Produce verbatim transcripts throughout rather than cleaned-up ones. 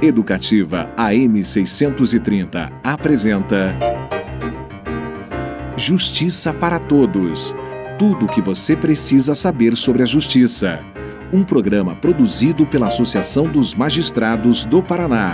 Educativa A M seiscentos e trinta apresenta Justiça para Todos. Tudo o que você precisa saber sobre a justiça. Um programa produzido pela Associação dos Magistrados do Paraná.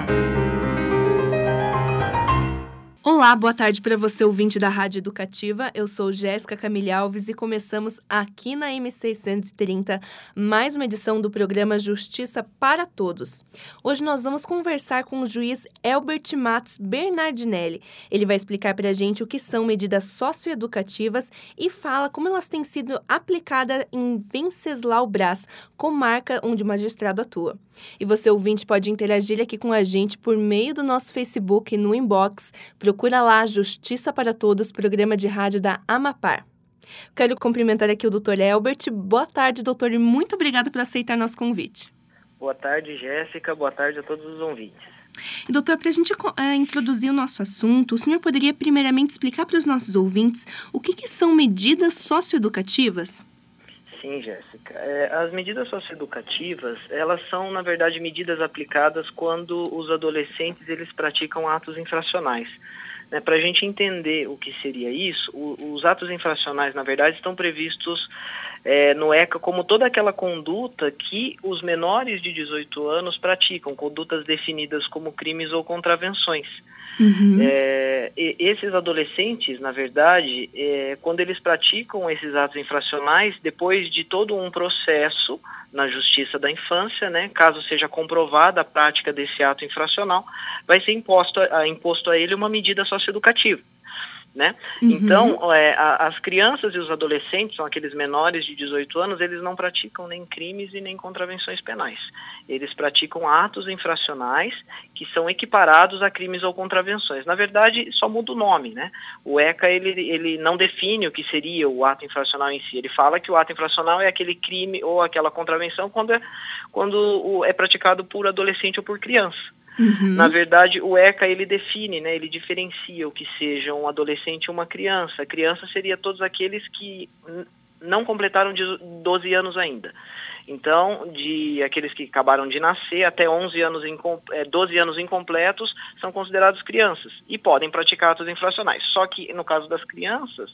Olá, boa tarde para você, ouvinte da Rádio Educativa. Eu sou Jéssica Camille Alves e começamos aqui na M seiscentos e trinta mais uma edição do programa Justiça para Todos. Hoje nós vamos conversar com o juiz Elbert Matos Bernardinelli. Ele vai explicar para a gente o que são medidas socioeducativas e fala como elas têm sido aplicadas em Venceslau Braz, comarca onde o magistrado atua. E você, ouvinte, pode interagir aqui com a gente por meio do nosso Facebook no inbox. Procura lá Justiça para Todos, programa de rádio da Amapar. Quero cumprimentar aqui o doutor Elbert. Boa tarde, doutor, e muito obrigada por aceitar nosso convite. Boa tarde, Jéssica. Boa tarde a todos os ouvintes. E, doutor, para a gente uh, introduzir o nosso assunto, o senhor poderia primeiramente explicar para os nossos ouvintes o que, que são medidas socioeducativas? Sim, Jéssica. É, as medidas socioeducativas, elas são, na verdade, medidas aplicadas quando os adolescentes eles praticam atos infracionais. Né, para a gente entender o que seria isso, o, os atos infracionais, na verdade, estão previstos é, no ECA como toda aquela conduta que os menores de dezoito anos praticam, condutas definidas como crimes ou contravenções. Uhum. É, e, esses adolescentes, na verdade, é, quando eles praticam esses atos infracionais, depois de todo um processo na Justiça da Infância, né, caso seja comprovada a prática desse ato infracional, vai ser imposto a, imposto a ele uma medida socioeducativa. Né? Uhum. Então, é, a, as crianças e os adolescentes, são aqueles menores de dezoito anos, eles não praticam nem crimes e nem contravenções penais. Eles praticam atos infracionais que são equiparados a crimes ou contravenções. Na verdade, só muda o nome, né? O ECA, ele, ele não define o que seria o ato infracional em si. Ele fala que o ato infracional é aquele crime ou aquela contravenção quando é, quando é praticado por adolescente ou por criança. Uhum. Na verdade, o ECA, ele define, né, ele diferencia o que seja um adolescente e uma criança. A criança seria todos aqueles que n- não completaram doze anos ainda. Então, de aqueles que acabaram de nascer até onze anos, incom- é, doze anos incompletos, são considerados crianças e podem praticar atos infracionais. Só que, no caso das crianças,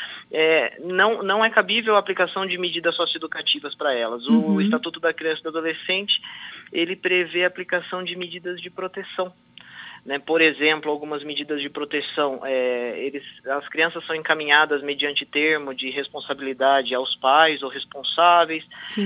é, não, não é cabível a aplicação de medidas socioeducativas para elas. O uhum. Estatuto da Criança e do Adolescente, ele prevê a aplicação de medidas de proteção. Né? Por exemplo, algumas medidas de proteção, é, eles, as crianças são encaminhadas mediante termo de responsabilidade aos pais ou responsáveis,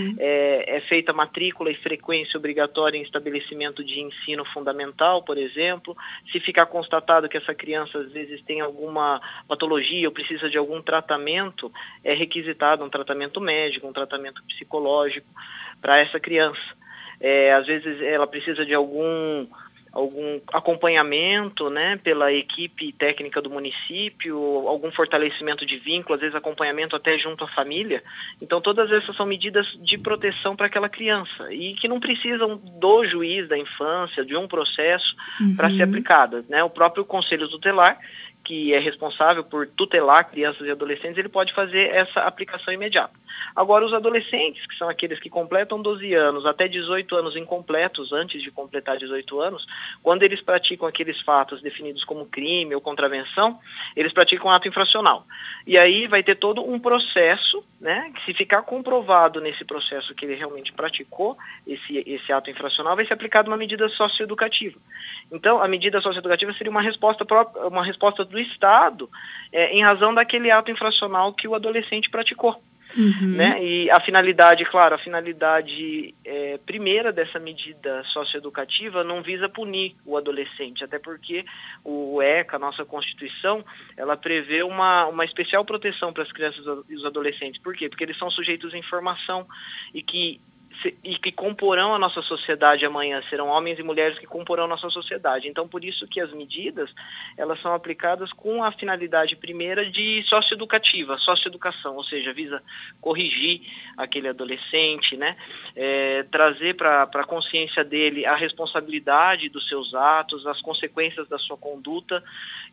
é, é feita matrícula e frequência obrigatória em estabelecimento de ensino fundamental, por exemplo. Se ficar constatado que essa criança às vezes tem alguma patologia ou precisa de algum tratamento, é requisitado um tratamento médico, um tratamento psicológico para essa criança. É, às vezes ela precisa de algum... algum acompanhamento, né, pela equipe técnica do município, algum fortalecimento de vínculo, às vezes acompanhamento até junto à família. Então, todas essas são medidas de proteção para aquela criança e que não precisam do juiz da infância, de um processo uhum. para ser aplicadas. Né? O próprio Conselho Tutelar, que é responsável por tutelar crianças e adolescentes, ele pode fazer essa aplicação imediata. Agora, os adolescentes, que são aqueles que completam doze anos, até dezoito anos incompletos, antes de completar dezoito anos, quando eles praticam aqueles fatos definidos como crime ou contravenção, eles praticam ato infracional. E aí vai ter todo um processo, né, que se ficar comprovado nesse processo que ele realmente praticou esse, esse ato infracional, vai ser aplicada uma medida socioeducativa. Então, a medida socioeducativa seria uma resposta, própria, uma resposta do Estado é, em razão daquele ato infracional que o adolescente praticou. Uhum. Né? E a finalidade, claro, a finalidade é, primeira dessa medida socioeducativa não visa punir o adolescente, até porque o ECA, a nossa Constituição, ela prevê uma, uma especial proteção para as crianças e os adolescentes. Por quê? Porque eles são sujeitos à informação e que e que comporão a nossa sociedade amanhã, serão homens e mulheres que comporão a nossa sociedade. Então, por isso que as medidas, elas são aplicadas com a finalidade primeira de socioeducativa, socioeducação, ou seja, visa corrigir aquele adolescente, né? É, trazer para a consciência dele a responsabilidade dos seus atos, as consequências da sua conduta,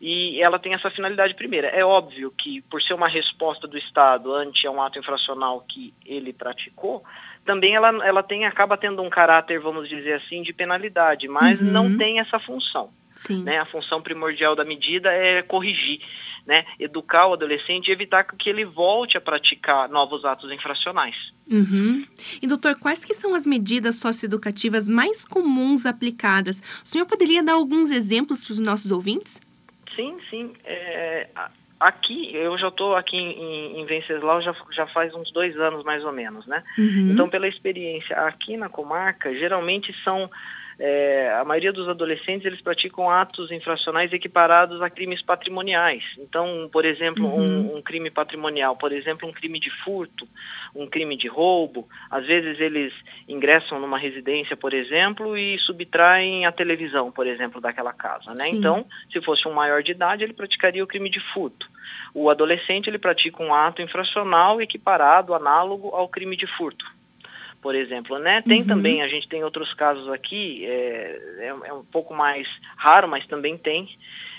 e ela tem essa finalidade primeira. É óbvio que, por ser uma resposta do Estado ante um ato infracional que ele praticou, também ela tendo, ela tem, acaba tendo um caráter, vamos dizer assim, de penalidade, mas Uhum. não tem essa função. Sim. Né? A função primordial da medida é corrigir, né? Educar o adolescente e evitar que ele volte a praticar novos atos infracionais. Uhum. E, doutor, quais que são as medidas socioeducativas mais comuns aplicadas? O senhor poderia dar alguns exemplos para os nossos ouvintes? Sim, sim. É, aqui, eu já estou aqui em, em Venceslau já, já faz uns dois anos mais ou menos, né? Uhum. Então, pela experiência aqui na comarca, geralmente são... É, a maioria dos adolescentes, eles praticam atos infracionais equiparados a crimes patrimoniais. Então, por exemplo, Uhum. um, um crime patrimonial, por exemplo, um crime de furto, um crime de roubo. Às vezes eles ingressam numa residência, por exemplo, e subtraem a televisão, por exemplo, daquela casa, né? Então, se fosse um maior de idade, ele praticaria o crime de furto. O adolescente, ele pratica um ato infracional equiparado, análogo ao crime de furto, por exemplo, né? Tem Uhum. também, a gente tem outros casos aqui, é, é, é um pouco mais raro, mas também tem.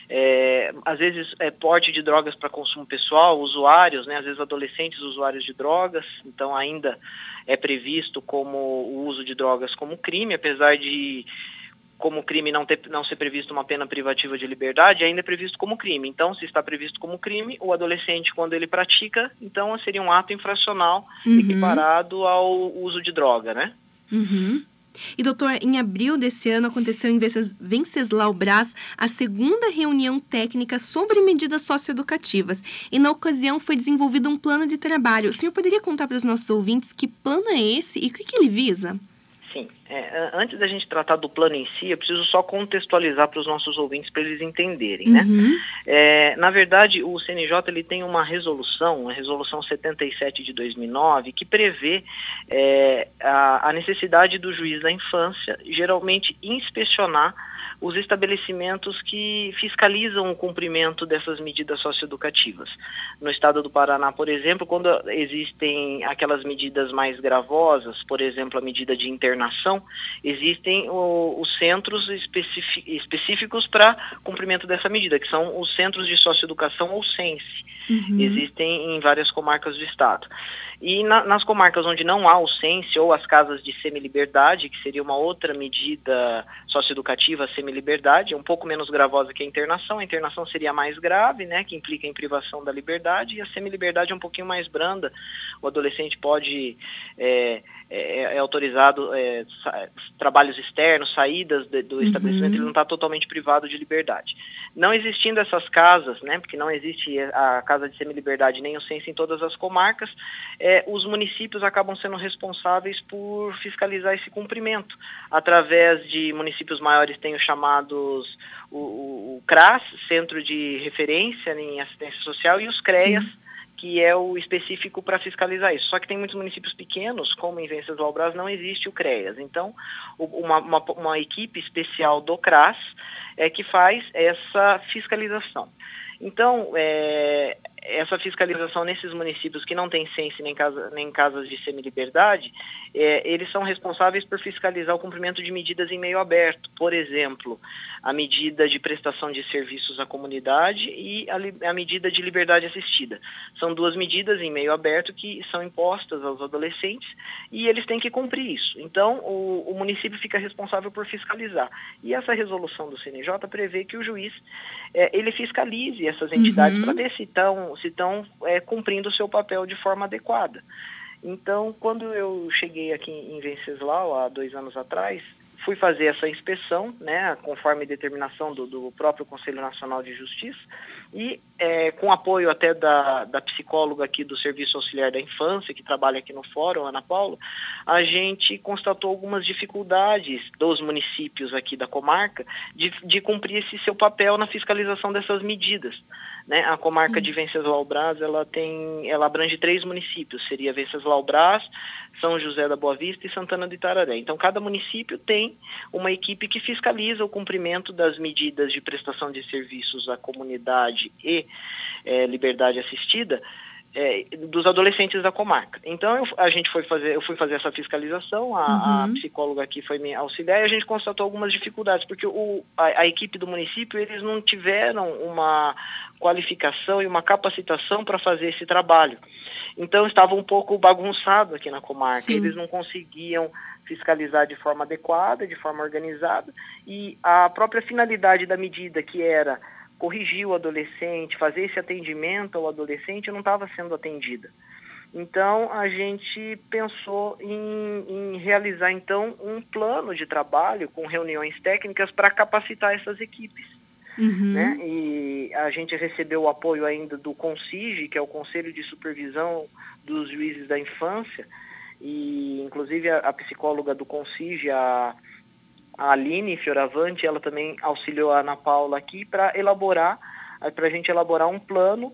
É, às vezes é porte de drogas para consumo pessoal, usuários, né? Às vezes adolescentes usuários de drogas, então ainda é previsto como o uso de drogas como crime, apesar de como crime não, ter, não ser previsto uma pena privativa de liberdade, ainda é previsto como crime. Então, se está previsto como crime, o adolescente, quando ele pratica, então seria um ato infracional Uhum. equiparado ao uso de droga, né? Uhum. E, doutor, em abril desse ano aconteceu em Venceslau Braz a segunda reunião técnica sobre medidas socioeducativas. E, na ocasião, foi desenvolvido um plano de trabalho. O senhor poderia contar para os nossos ouvintes que plano é esse e o que, que ele visa? Sim. É, antes da gente tratar do plano em si, eu preciso só contextualizar para os nossos ouvintes para eles entenderem, Uhum. né? É, na verdade, o C N J ele tem uma resolução, a resolução setenta e sete de dois mil e nove, que prevê é, a, a necessidade do juiz da infância, geralmente, inspecionar os estabelecimentos que fiscalizam o cumprimento dessas medidas socioeducativas. No estado do Paraná, por exemplo, quando existem aquelas medidas mais gravosas, por exemplo, a medida de internação, existem o, os centros específicos para cumprimento dessa medida, que são os centros de socioeducação ou SENSE. Uhum. Existem em várias comarcas do estado. E na, nas comarcas onde não há o SENSE ou as casas de semiliberdade, que seria uma outra medida socioeducativa, a semiliberdade, é um pouco menos gravosa que a internação. A internação seria mais grave, né, que implica em privação da liberdade, e a semiliberdade é um pouquinho mais branda. O adolescente pode, é, é, é autorizado é, trabalhos externos, saídas de, do estabelecimento, uhum. Ele não está totalmente privado de liberdade. Não existindo essas casas, né, porque não existe a casa de semiliberdade nem o SENSE em todas as comarcas, é, os municípios acabam sendo responsáveis por fiscalizar esse cumprimento. Através de municípios maiores tem os chamados o, o, o CRAS, Centro de Referência em Assistência Social, e os CREAS, sim, que é o específico para fiscalizar isso. Só que tem muitos municípios pequenos, como em Venceslau Braz, não existe o CREAS. Então, uma, uma, uma equipe especial do CRAS é que faz essa fiscalização. Então, é, essa fiscalização nesses municípios que não têm SENSE nem, casa, nem casas de semiliberdade, é, eles são responsáveis por fiscalizar o cumprimento de medidas em meio aberto. Por exemplo, a medida de prestação de serviços à comunidade e a, a medida de liberdade assistida. São duas medidas em meio aberto que são impostas aos adolescentes e eles têm que cumprir isso. Então, o, o município fica responsável por fiscalizar. E essa resolução do C N J prevê que o juiz é, ele fiscalize essas entidades, uhum, para ver se estão se estão é, cumprindo o seu papel de forma adequada. Então, quando eu cheguei aqui em Venceslau, há dois anos atrás, fui fazer essa inspeção, né, conforme determinação do, do próprio Conselho Nacional de Justiça, e é, com apoio até da, da psicóloga aqui do Serviço Auxiliar da Infância, que trabalha aqui no Fórum, Ana Paula, a gente constatou algumas dificuldades dos municípios aqui da comarca de, de cumprir esse seu papel na fiscalização dessas medidas. Né? A comarca, sim, de Venceslau Braz, ela tem, ela abrange três municípios, seria Venceslau Braz, São José da Boa Vista e Santana do Itararé. Então, cada município tem uma equipe que fiscaliza o cumprimento das medidas de prestação de serviços à comunidade e é, liberdade assistida é, dos adolescentes da comarca. Então, eu, a gente foi fazer, eu fui fazer essa fiscalização, a, uhum, a psicóloga aqui foi me auxiliar, e a gente constatou algumas dificuldades, porque o, a, a equipe do município, eles não tiveram uma qualificação e uma capacitação para fazer esse trabalho. Então estava um pouco bagunçado aqui na comarca. Sim. Eles não conseguiam fiscalizar de forma adequada, de forma organizada, e a própria finalidade da medida, que era corrigir o adolescente, fazer esse atendimento ao adolescente, não estava sendo atendida. Então, a gente pensou em, em realizar, então, um plano de trabalho com reuniões técnicas para capacitar essas equipes. Uhum. Né? E a gente recebeu o apoio ainda do CONSIGE, que é o Conselho de Supervisão dos Juízes da Infância, e inclusive a, a psicóloga do CONSIGE, a, a Aline Fioravante, ela também auxiliou a Ana Paula aqui para elaborar, para a gente elaborar um plano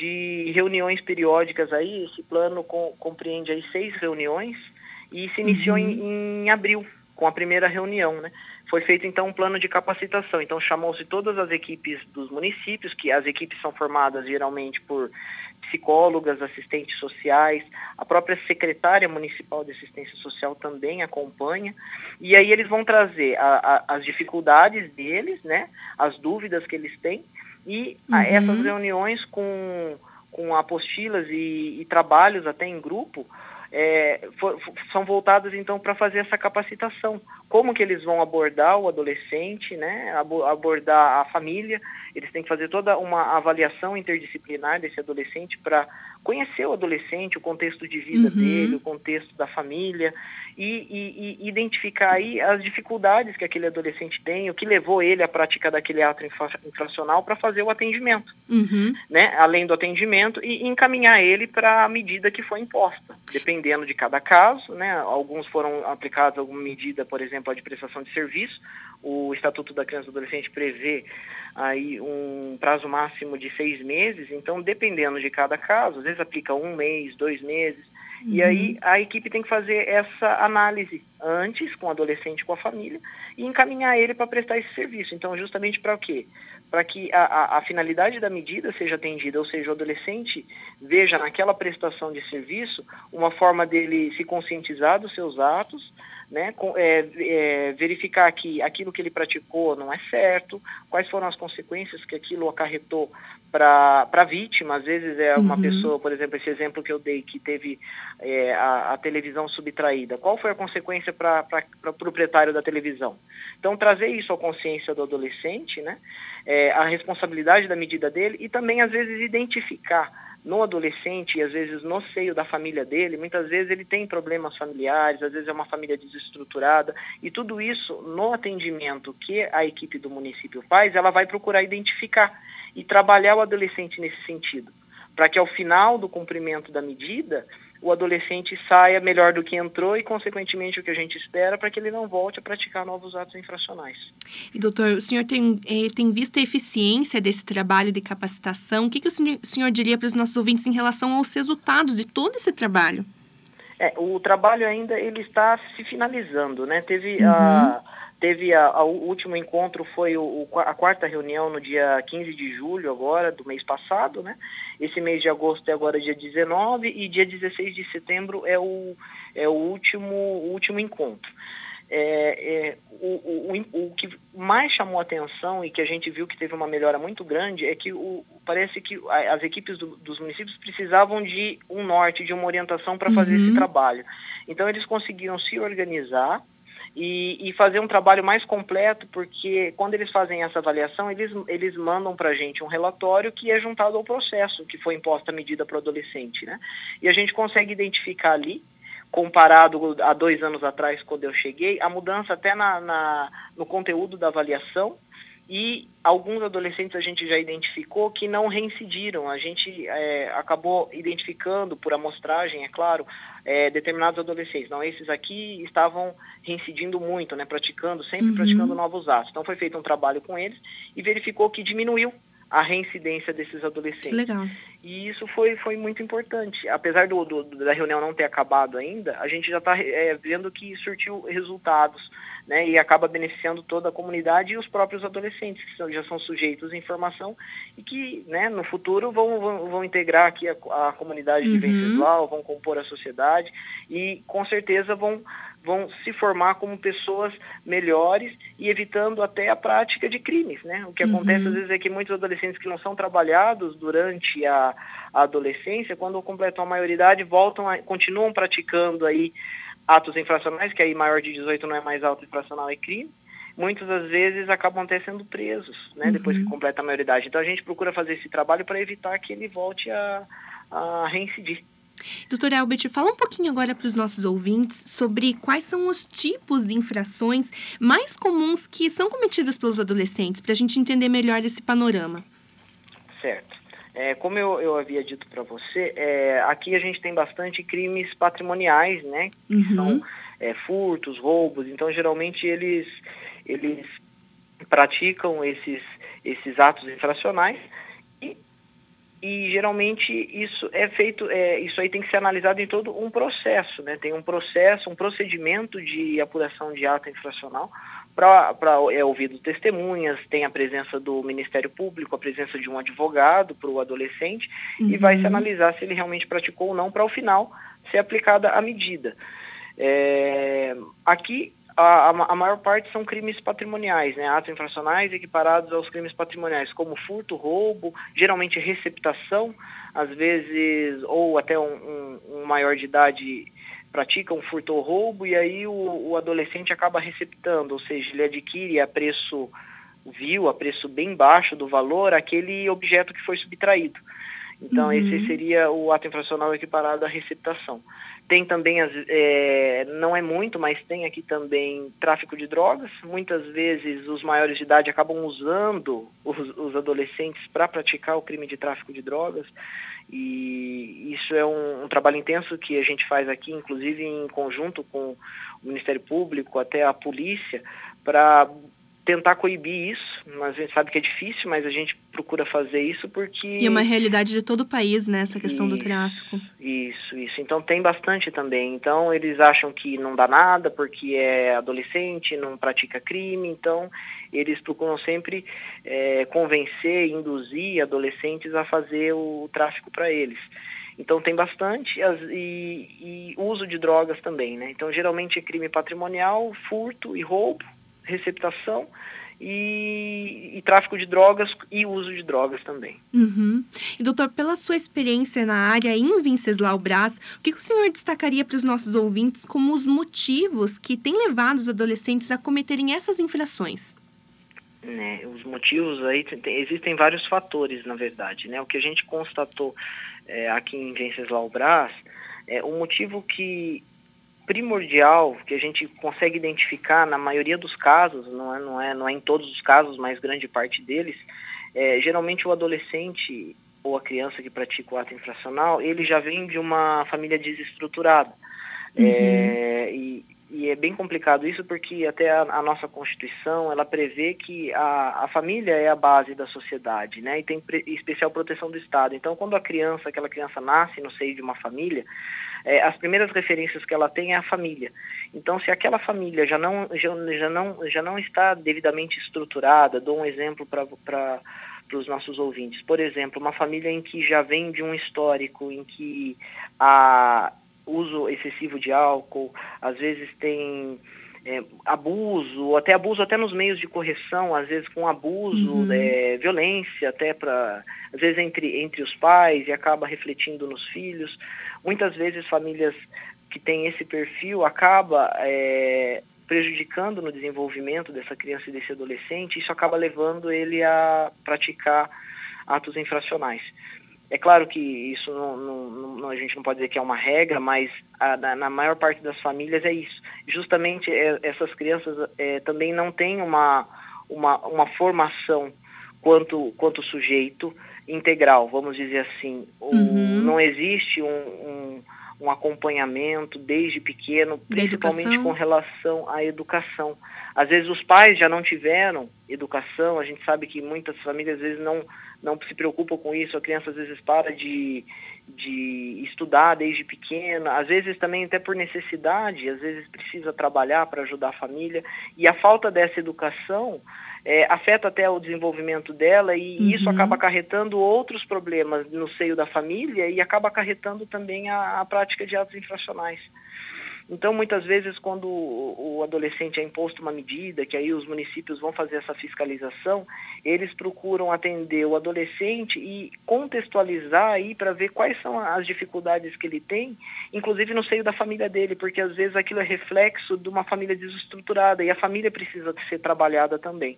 de reuniões periódicas aí. Esse plano com, compreende aí seis reuniões e se iniciou Uhum. em, em abril, com a primeira reunião, né? Foi feito então um plano de capacitação. Então chamou-se todas as equipes dos municípios, que as equipes são formadas geralmente por psicólogas, assistentes sociais, a própria secretária municipal de assistência social também acompanha, e aí eles vão trazer a, a, as dificuldades deles, né, as dúvidas que eles têm, e Uhum. a, essas reuniões com, com apostilas e, e trabalhos até em grupo, É, for, são voltados então para fazer essa capacitação. Como que eles vão abordar o adolescente, né? Abordar a família. Eles têm que fazer toda uma avaliação interdisciplinar desse adolescente para conhecer o adolescente, o contexto de vida Uhum. dele, o contexto da família, e, e, e identificar aí as dificuldades que aquele adolescente tem, o que levou ele à prática daquele ato infra- infracional para fazer o atendimento, Uhum. né? Além do atendimento, e encaminhar ele para a medida que foi imposta, dependendo de cada caso, né? Alguns foram aplicados alguma medida, por exemplo, a de prestação de serviço. O Estatuto da Criança e do Adolescente prevê aí um prazo máximo de seis meses, então dependendo de cada caso, às vezes aplica um mês, dois meses, uhum. E aí a equipe tem que fazer essa análise antes com o adolescente, com a família, e encaminhar ele para prestar esse serviço. Então, justamente para o quê? Para que a, a, a finalidade da medida seja atendida, ou seja, o adolescente veja naquela prestação de serviço uma forma dele se conscientizar dos seus atos, né, com, é, é, verificar que aquilo que ele praticou não é certo, quais foram as consequências que aquilo acarretou para a vítima. Às vezes é uma uhum. pessoa, por exemplo, esse exemplo que eu dei, que teve é, a, a televisão subtraída. Qual foi a consequência para o proprietário da televisão? Então, trazer isso à consciência do adolescente, né, é, a responsabilidade da medida dele, e também, às vezes, identificar no adolescente, e às vezes no seio da família dele, muitas vezes ele tem problemas familiares, às vezes é uma família desestruturada, e tudo isso no atendimento que a equipe do município faz, ela vai procurar identificar e trabalhar o adolescente nesse sentido, para que ao final do cumprimento da medida, o adolescente saia melhor do que entrou e, consequentemente, o que a gente espera para que ele não volte a praticar novos atos infracionais. E, doutor, o senhor tem, eh, tem visto a eficiência desse trabalho de capacitação? O que, que o senhor, o senhor diria para os nossos ouvintes em relação aos resultados de todo esse trabalho? É, o trabalho ainda ele está se finalizando, né? Teve uhum. a... Teve a, a, o último encontro, foi o, a quarta reunião no dia quinze de julho agora, do mês passado, né? Esse mês de agosto é agora dia dezenove e dia dezesseis de setembro é o, é o, último, o último encontro. É, é, o, o, o que mais chamou a atenção e que a gente viu que teve uma melhora muito grande é que o, parece que as equipes do, dos municípios precisavam de um norte, de uma orientação para fazer uhum. esse trabalho. Então eles conseguiram se organizar E, e fazer um trabalho mais completo, porque quando eles fazem essa avaliação, eles, eles mandam para a gente um relatório que é juntado ao processo que foi imposta a medida para o adolescente, né? E a gente consegue identificar ali, comparado a dois anos atrás, quando eu cheguei, a mudança até na, na, no conteúdo da avaliação, e alguns adolescentes a gente já identificou que não reincidiram. A gente é, acabou identificando, por amostragem, é claro, é, determinados adolescentes. Não, esses aqui estavam reincidindo muito, né, praticando, sempre uhum. praticando novos atos. Então foi feito um trabalho com eles e verificou que diminuiu a reincidência desses adolescentes. Legal. E isso foi, foi muito importante. Apesar do, do, da reunião não ter acabado ainda, a gente já está é, vendo que surtiu resultados, né, e acaba beneficiando toda a comunidade e os próprios adolescentes, que são, já são sujeitos à informação e que, né, no futuro vão, vão, vão integrar aqui a, a comunidade uhum. de Venceslau, vão compor a sociedade e com certeza vão vão se formar como pessoas melhores e evitando até a prática de crimes, né? O que Uhum. acontece às vezes é que muitos adolescentes que não são trabalhados durante a, a adolescência, quando completam a maioridade, voltam a, continuam praticando aí atos infracionais, que aí maior de dezoito não é mais auto infracional, é crime. Muitas das vezes acabam até sendo presos, né, Uhum. depois que completa a maioridade. Então a gente procura fazer esse trabalho para evitar que ele volte a, a reincidir. Doutora Elbert, fala um pouquinho agora para os nossos ouvintes sobre quais são os tipos de infrações mais comuns que são cometidas pelos adolescentes, para a gente entender melhor esse panorama. Certo. É, como eu, eu havia dito para você, é, aqui a gente tem bastante crimes patrimoniais, né? Que Uhum. são é, furtos, roubos. Então, geralmente, eles, eles praticam esses, esses atos infracionais e, e geralmente isso é feito, é, isso aí tem que ser analisado em todo um processo, né? Tem um processo, um procedimento de apuração de ato infracional para é ouvido testemunhas, tem a presença do Ministério Público, a presença de um advogado para o adolescente, Uhum. e vai se analisar se ele realmente praticou ou não, para ao final ser aplicada a medida. É, aqui a, a maior parte são crimes patrimoniais, né? Atos infracionais equiparados aos crimes patrimoniais, como furto, roubo, geralmente receptação, às vezes, ou até um, um, um maior de idade pratica um furto ou roubo, e aí o, o adolescente acaba receptando, ou seja, ele adquire a preço vil, a preço bem baixo do valor, aquele objeto que foi subtraído. Então, uhum. esse seria o ato infracional equiparado à receptação. Tem também, as, é, não é muito, mas tem aqui também tráfico de drogas. Muitas vezes os maiores de idade acabam usando os, os adolescentes para praticar o crime de tráfico de drogas. E isso é um, um trabalho intenso que a gente faz aqui, inclusive em conjunto com o Ministério Público, até a polícia, para tentar coibir isso. Mas a gente sabe que é difícil, mas a gente procura fazer isso porque... E é uma realidade de todo o país, né, essa questão isso, do tráfico. Isso, isso. Então tem bastante também. Então eles acham que não dá nada porque é adolescente, não pratica crime, então eles procuram sempre é, convencer, induzir adolescentes a fazer o tráfico para eles. Então tem bastante as, e, e uso de drogas também, né? Então geralmente é crime patrimonial, furto e roubo, receptação e, e tráfico de drogas e uso de drogas também. Uhum. E doutor, pela sua experiência na área em Venceslau Braz, o que, que o senhor destacaria para os nossos ouvintes como os motivos que têm levado os adolescentes a cometerem essas infrações? Né, os motivos aí, tem, existem vários fatores, na verdade, né? O que a gente constatou é, aqui em Venceslau Braz, é o motivo que primordial, que a gente consegue identificar na maioria dos casos, não é, não é, não é em todos os casos, mas grande parte deles, é, geralmente o adolescente ou a criança que pratica o ato infracional, ele já vem de uma família desestruturada. Uhum. É, e, e é bem complicado isso porque até a, a nossa Constituição, ela prevê que a, a família é a base da sociedade, né? E tem pre, especial proteção do Estado. Então, quando a criança, aquela criança nasce no seio de uma família, é, as primeiras referências que ela tem é a família. Então, se aquela família já não, já, já não, já não está devidamente estruturada, dou um exemplo para para os nossos ouvintes. Por exemplo, uma família em que já vem de um histórico em que a uso excessivo de álcool, às vezes tem é, abuso, ou até abuso até nos meios de correção, às vezes com abuso, uhum. é, violência até para, às vezes entre, entre os pais e acaba refletindo nos filhos. Muitas vezes famílias que têm esse perfil acaba é, prejudicando no desenvolvimento dessa criança e desse adolescente, e isso acaba levando ele a praticar atos infracionais. É claro que isso não, não, não, a gente não pode dizer que é uma regra, mas a, na, na maior parte das famílias é isso. Justamente é, essas crianças é, também não têm uma, uma, uma formação quanto, quanto sujeito integral, vamos dizer assim. O, uhum. Não existe um, um, um acompanhamento desde pequeno, principalmente com relação à educação. Às vezes os pais já não tiveram educação, a gente sabe que muitas famílias às vezes não, não se preocupam com isso, a criança às vezes para de, de estudar desde pequena, às vezes também até por necessidade, às vezes precisa trabalhar para ajudar a família, e a falta dessa educação é, afeta até o desenvolvimento dela, e uhum. isso acaba acarretando outros problemas no seio da família e acaba acarretando também a, a prática de atos infracionais. Então, muitas vezes, quando o adolescente é imposto uma medida, que aí os municípios vão fazer essa fiscalização, eles procuram atender o adolescente e contextualizar aí para ver quais são as dificuldades que ele tem, inclusive no seio da família dele, porque às vezes aquilo é reflexo de uma família desestruturada e a família precisa ser trabalhada também.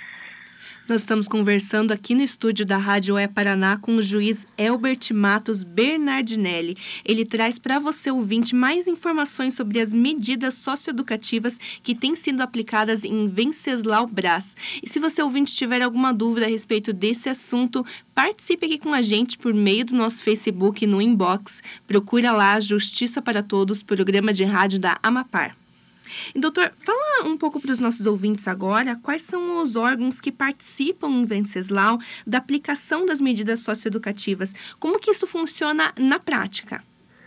Nós estamos conversando aqui no estúdio da Rádio E Paraná com o juiz Elbert Matos Bernardinelli. Ele traz para você, ouvinte, mais informações sobre as medidas socioeducativas que têm sido aplicadas em Venceslau Braz. E se você, ouvinte, tiver alguma dúvida a respeito desse assunto, participe aqui com a gente por meio do nosso Facebook no inbox. Procura lá Justiça para Todos, programa de rádio da Amapar. E, doutor, fala um pouco para os nossos ouvintes agora quais são os órgãos que participam em Venceslau da aplicação das medidas socioeducativas. Como que isso funciona na prática?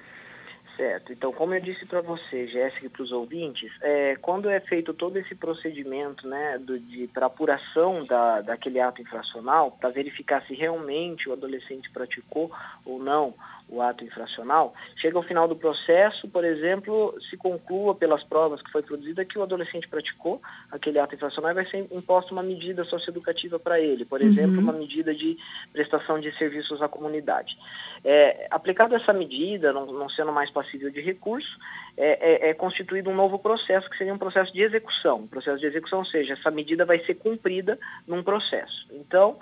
Certo. Então, como eu disse para você, Jéssica, e para os ouvintes, é, quando é feito todo esse procedimento, né, do, de, para apuração da, daquele ato infracional, para verificar se realmente o adolescente praticou ou não o ato infracional, chega ao final do processo, por exemplo, se conclua pelas provas que foi produzida que o adolescente praticou aquele ato infracional e vai ser imposta uma medida socioeducativa para ele, por exemplo, Uhum. uma medida de prestação de serviços à comunidade. É, aplicada essa medida, não, não sendo mais passível de recurso, é, é, é constituído um novo processo, que seria um processo de execução. Um processo de execução, ou seja, essa medida vai ser cumprida num processo. Então,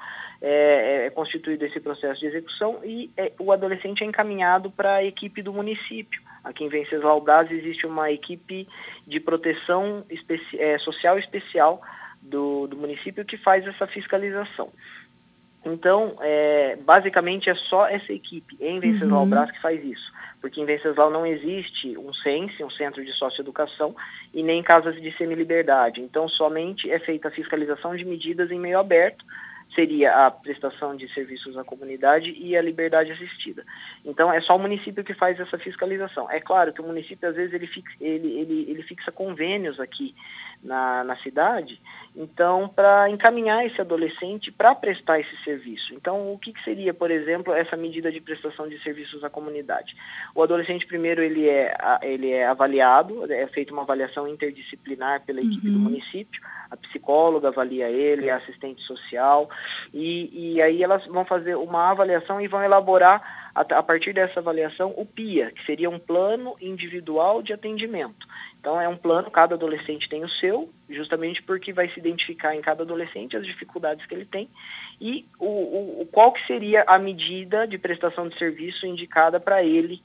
é, é constituído esse processo de execução e é, o adolescente é encaminhado para a equipe do município. Aqui em Venceslau Braz existe uma equipe de proteção especi- é, social especial do, do município que faz essa fiscalização. Então, é, basicamente é só essa equipe em Venceslau Braz Uhum. que faz isso, porque em Venceslau não existe um CENSE, um Centro de Socioeducação, e nem casas de semiliberdade. Então, somente é feita a fiscalização de medidas em meio aberto, seria a prestação de serviços à comunidade e a liberdade assistida. Então, é só o município que faz essa fiscalização. É claro que o município, às vezes, ele fixa, ele, ele, ele fixa convênios aqui na, na cidade, então, para encaminhar esse adolescente para prestar esse serviço. Então, o que, que seria, por exemplo, essa medida de prestação de serviços à comunidade? O adolescente, primeiro, ele é, ele é avaliado, é feita uma avaliação interdisciplinar pela equipe Uhum. do município, a psicóloga avalia ele, a assistente social, e, e aí elas vão fazer uma avaliação e vão elaborar, a, a partir dessa avaliação, o P I A, que seria um plano individual de atendimento. Então, é um plano, cada adolescente tem o seu, justamente porque vai se identificar em cada adolescente as dificuldades que ele tem e o, o, qual que seria a medida de prestação de serviço indicada para ele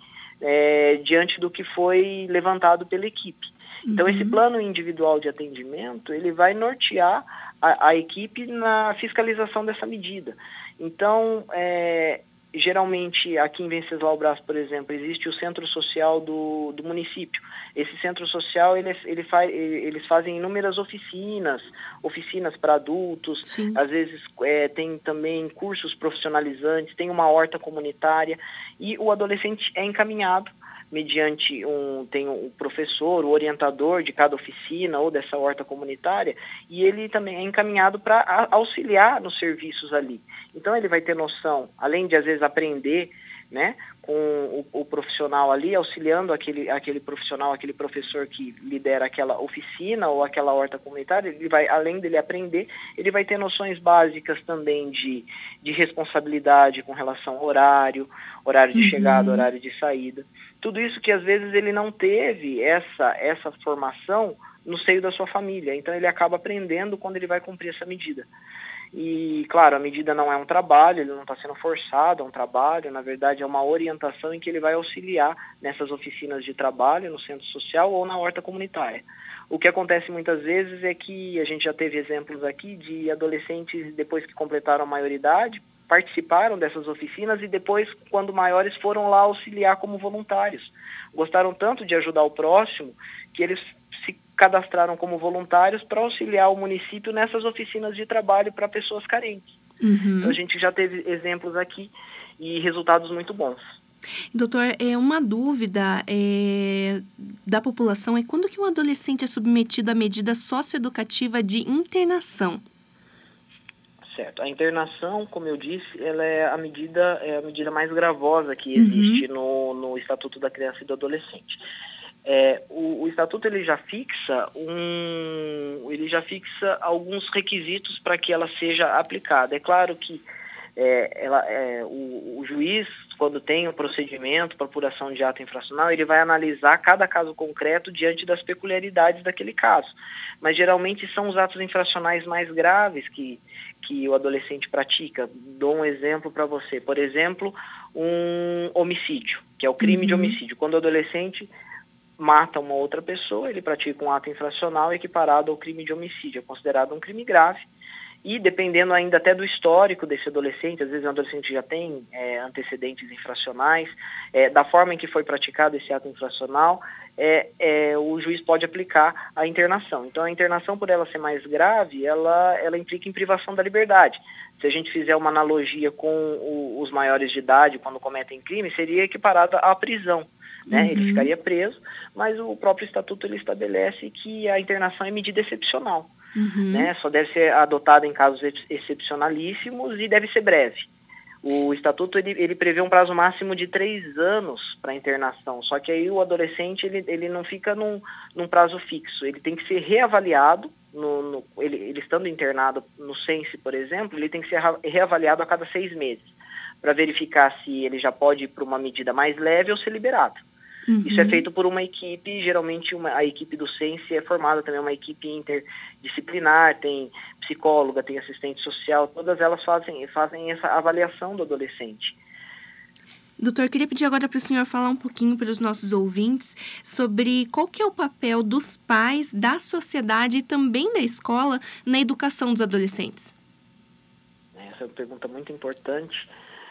é, diante do que foi levantado pela equipe. Então, esse plano individual de atendimento, ele vai nortear a, a equipe na fiscalização dessa medida. Então, é, geralmente, aqui em Venceslau Braz, por exemplo, existe o centro social do, do município. Esse centro social, ele, ele faz, eles fazem inúmeras oficinas, oficinas para adultos, Sim. às vezes é, tem também cursos profissionalizantes, tem uma horta comunitária, e o adolescente é encaminhado mediante um, tem um professor, o orientador de cada oficina ou dessa horta comunitária, e ele também é encaminhado para auxiliar nos serviços ali. Então ele vai ter noção, além de às vezes aprender, né, com o, o profissional ali, auxiliando aquele, aquele profissional, aquele professor que lidera aquela oficina ou aquela horta comunitária, ele vai, além dele aprender, ele vai ter noções básicas também de, de responsabilidade com relação ao horário, horário de Uhum. chegada, horário de saída. Tudo isso que às vezes ele não teve essa, essa formação no seio da sua família. Então ele acaba aprendendo quando ele vai cumprir essa medida. E, claro, a medida não é um trabalho, ele não está sendo forçado, é um trabalho, na verdade é uma orientação em que ele vai auxiliar nessas oficinas de trabalho, no centro social ou na horta comunitária. O que acontece muitas vezes é que a gente já teve exemplos aqui de adolescentes, depois que completaram a maioridade, participaram dessas oficinas e depois, quando maiores, foram lá auxiliar como voluntários. Gostaram tanto de ajudar o próximo que eles se cadastraram como voluntários para auxiliar o município nessas oficinas de trabalho para pessoas carentes. Uhum. Então, a gente já teve exemplos aqui e resultados muito bons. Doutor, é uma dúvida é, da população é quando que um adolescente é submetido à medida socioeducativa de internação? Certo. A internação, como eu disse, ela é a medida, é a medida mais gravosa que existe uhum. no, no Estatuto da Criança e do Adolescente. É, o, o estatuto ele já fixa um, ele já fixa alguns requisitos para que ela seja aplicada. É claro que é, ela, é, o, o juiz, quando tem o procedimento para apuração de ato infracional, ele vai analisar cada caso concreto diante das peculiaridades daquele caso. Mas geralmente são os atos infracionais mais graves que, que o adolescente pratica. Dou um exemplo para você. Por exemplo, um homicídio, que é o crime uhum. de homicídio. Quando o adolescente mata uma outra pessoa, ele pratica um ato infracional equiparado ao crime de homicídio. É considerado um crime grave. E dependendo ainda até do histórico desse adolescente, às vezes um adolescente já tem é, antecedentes infracionais, é, da forma em que foi praticado esse ato infracional, é, é, o juiz pode aplicar a internação. Então a internação, por ela ser mais grave, ela, ela implica em privação da liberdade. Se a gente fizer uma analogia com o, os maiores de idade quando cometem crime, seria equiparada à prisão. Né? Uhum. Ele ficaria preso, mas o próprio estatuto ele estabelece que a internação é medida excepcional. Uhum. Né? Só deve ser adotada em casos ex- excepcionalíssimos e deve ser breve. O estatuto ele, ele prevê um prazo máximo de três anos para internação, só que aí o adolescente ele, ele não fica num, num prazo fixo, ele tem que ser reavaliado, no, no, ele, ele estando internado no Sense, por exemplo, ele tem que ser reavaliado a cada seis meses, para verificar se ele já pode ir para uma medida mais leve ou ser liberado. Uhum. Isso é feito por uma equipe, geralmente uma, a equipe do Sense é formada também, uma equipe interdisciplinar, tem psicóloga, tem assistente social, todas elas fazem, fazem essa avaliação do adolescente. Doutor, queria pedir agora para o senhor falar um pouquinho para os nossos ouvintes sobre qual que é o papel dos pais, da sociedade e também da escola na educação dos adolescentes. Essa é uma pergunta muito importante.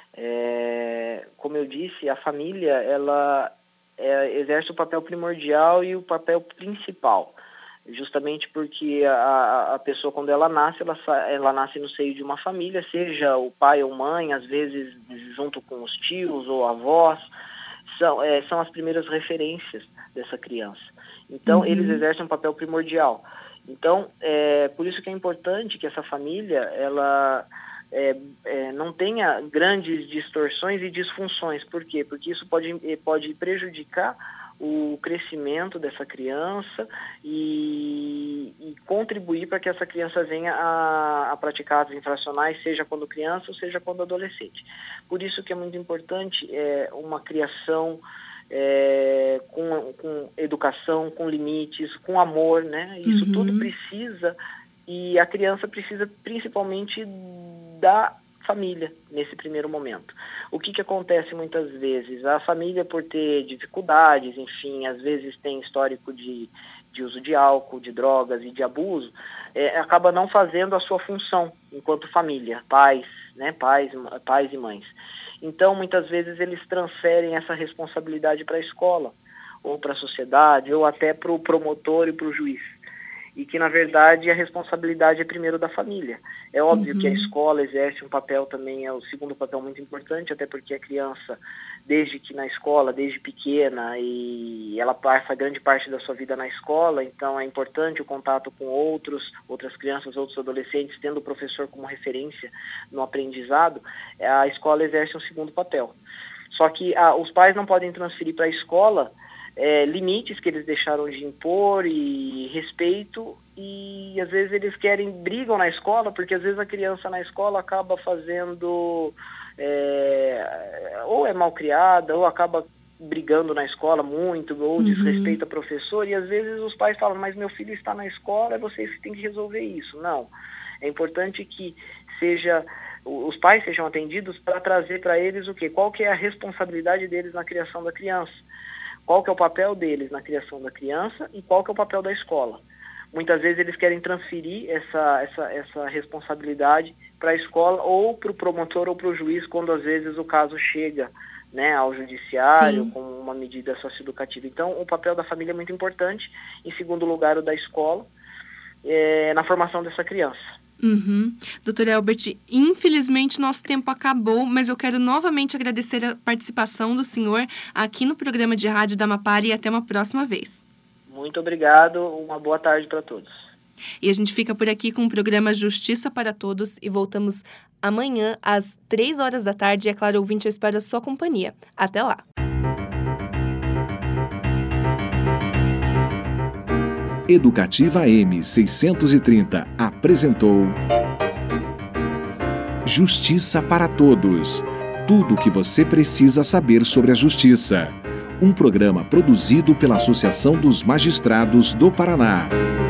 É, como eu disse, a família, ela é, exerce o papel primordial e o papel principal, justamente porque a, a pessoa, quando ela nasce, ela, ela nasce no seio de uma família, seja o pai ou mãe, às vezes junto com os tios ou avós, são, é, são as primeiras referências dessa criança. Então, uhum. eles exercem um papel primordial. Então, é por isso que é importante que essa família, ela... É, é, não tenha grandes distorções e disfunções. Por quê? Porque isso pode, pode prejudicar o crescimento dessa criança e, e contribuir para que essa criança venha a, a praticar atos infracionais, seja quando criança ou seja quando adolescente. Por isso que é muito importante é, uma criação é, com, com educação, com limites, com amor, né? Isso uhum. tudo precisa, e a criança precisa principalmente da família nesse primeiro momento. O que que acontece muitas vezes? A família, por ter dificuldades, enfim, às vezes tem histórico de, de uso de álcool, de drogas e de abuso, é, acaba não fazendo a sua função enquanto família, pais, né, pais, pais e mães. Então, muitas vezes eles transferem essa responsabilidade para a escola, ou para a sociedade, ou até para o promotor e para o juiz. E que, na verdade, a responsabilidade é primeiro da família. É óbvio uhum. que a escola exerce um papel também, é o segundo papel muito importante, até porque a criança, desde que na escola, desde pequena, e ela passa grande parte da sua vida na escola, então é importante o contato com outros, outras crianças, outros adolescentes, tendo o professor como referência no aprendizado, a escola exerce um segundo papel. Só que ah, os pais não podem transferir para a escola É, limites que eles deixaram de impor e respeito, e às vezes eles querem, brigam na escola, porque às vezes a criança na escola acaba fazendo, é, ou é mal criada, ou acaba brigando na escola muito, ou uhum. desrespeita a professor, e às vezes os pais falam, mas meu filho está na escola, é vocês que têm que resolver isso. Não, é importante que seja... os pais sejam atendidos para trazer para eles o quê? Qual que é a responsabilidade deles na criação da criança? Qual que é o papel deles na criação da criança e qual que é o papel da escola. Muitas vezes eles querem transferir essa, essa, essa responsabilidade para a escola ou para o promotor ou para o juiz, quando às vezes o caso chega, né, ao judiciário Sim. com uma medida socioeducativa. Então, o papel da família é muito importante. Em segundo lugar, o da escola, é, na formação dessa criança. Uhum. doutor Elbert, infelizmente nosso tempo acabou, mas eu quero novamente agradecer a participação do senhor aqui no programa de rádio da Amapari e até uma próxima vez. Muito obrigado, uma boa tarde para todos. E a gente fica por aqui com o programa Justiça para Todos e voltamos amanhã às três horas da tarde. E é claro, ouvinte, eu espero a sua companhia. Até lá! Educativa M seiscentos e trinta apresentou Justiça para Todos. Tudo o que você precisa saber sobre a justiça. Um programa produzido pela Associação dos Magistrados do Paraná.